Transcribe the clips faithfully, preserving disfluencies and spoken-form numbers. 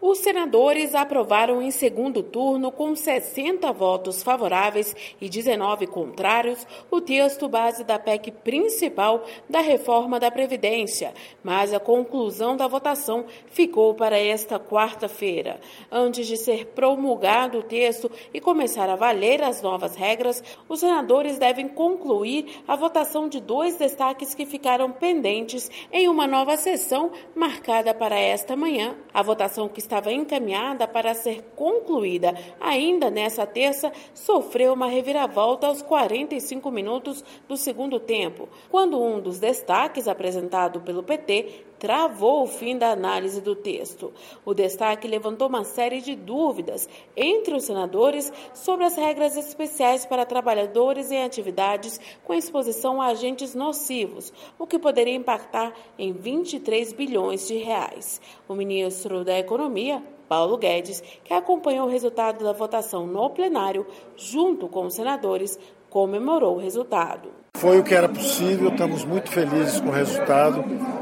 Os senadores aprovaram em segundo turno, com sessenta votos favoráveis e dezenove contrários, o texto base da P E C principal da reforma da Previdência, mas a conclusão da votação ficou para esta quarta-feira. Antes de ser promulgado o texto e começar a valer as novas regras, os senadores devem concluir a votação de dois destaques que ficaram pendentes em uma nova sessão marcada para esta manhã. A votação que estava encaminhada para ser concluída ainda nessa terça, sofreu uma reviravolta aos quarenta e cinco minutos do segundo tempo, quando um dos destaques apresentado pelo P T travou o fim da análise do texto. O destaque levantou uma série de dúvidas entre os senadores sobre as regras especiais para trabalhadores em atividades com exposição a agentes nocivos, o que poderia impactar em vinte e três bilhões de reais. O ministro da Economia, Paulo Guedes, que acompanhou o resultado da votação no plenário, junto com os senadores, comemorou o resultado. Foi o que era possível, estamos muito felizes com o resultado.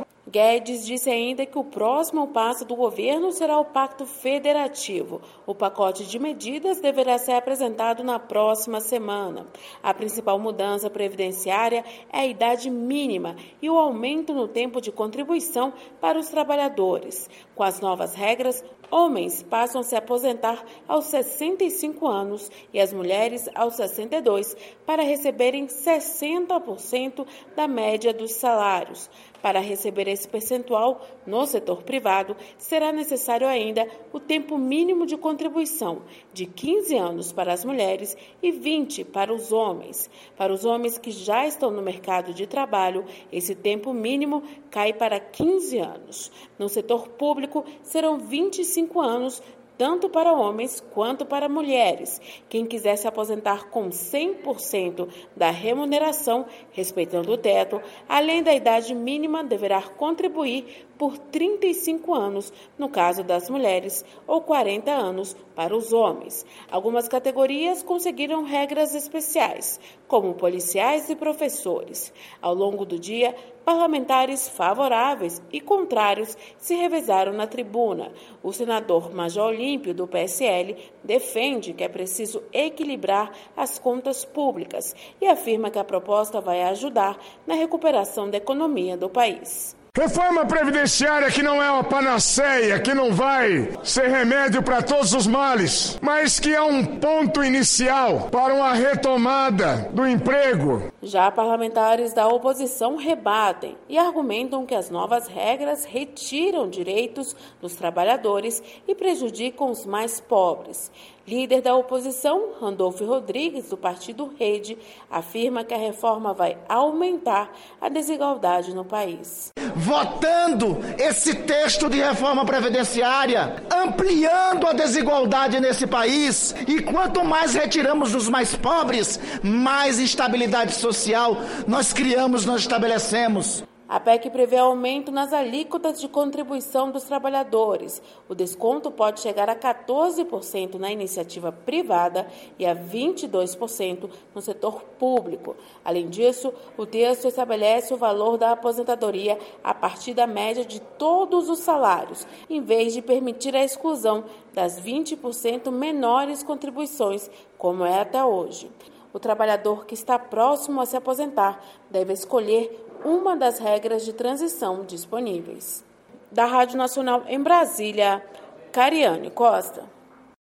Guedes disse ainda que o próximo passo do governo será o Pacto Federativo. O pacote de medidas deverá ser apresentado na próxima semana. A principal mudança previdenciária é a idade mínima e o aumento no tempo de contribuição para os trabalhadores. Com as novas regras, homens passam a se aposentar aos sessenta e cinco anos e as mulheres aos sessenta e dois para receberem sessenta por cento da média dos salários. Para receber esse percentual no setor privado, será necessário ainda o tempo mínimo de contribuição, de quinze anos para as mulheres e vinte para os homens. Para os homens que já estão no mercado de trabalho, esse tempo mínimo cai para quinze anos. No setor público, serão vinte e cinco anos, tanto para homens quanto para mulheres. Quem quiser se aposentar com cem por cento da remuneração, respeitando o teto, além da idade mínima, deverá contribuir por trinta e cinco anos, no caso das mulheres, ou quarenta anos para os homens. Algumas categorias conseguiram regras especiais, como policiais e professores. Ao longo do dia, parlamentares favoráveis e contrários se revezaram na tribuna. O senador Major Olímpio, do P S L, defende que é preciso equilibrar as contas públicas e afirma que a proposta vai ajudar na recuperação da economia do país. Reforma previdenciária que não é uma panaceia, que não vai ser remédio para todos os males, mas que é um ponto inicial para uma retomada do emprego. Já parlamentares da oposição rebatem e argumentam que as novas regras retiram direitos dos trabalhadores e prejudicam os mais pobres. Líder da oposição, Randolfo Rodrigues, do partido Rede, afirma que a reforma vai aumentar a desigualdade no país. Votando esse texto de reforma previdenciária, ampliando a desigualdade nesse país, e quanto mais retiramos dos mais pobres, mais instabilidade social nós criamos, nós estabelecemos. A P E C prevê aumento nas alíquotas de contribuição dos trabalhadores. O desconto pode chegar a quatorze por cento na iniciativa privada e a vinte e dois por cento no setor público. Além disso, o texto estabelece o valor da aposentadoria a partir da média de todos os salários, em vez de permitir a exclusão das vinte por cento menores contribuições, como é até hoje. O trabalhador que está próximo a se aposentar deve escolher uma das regras de transição disponíveis. Da Rádio Nacional em Brasília, Cariane Costa.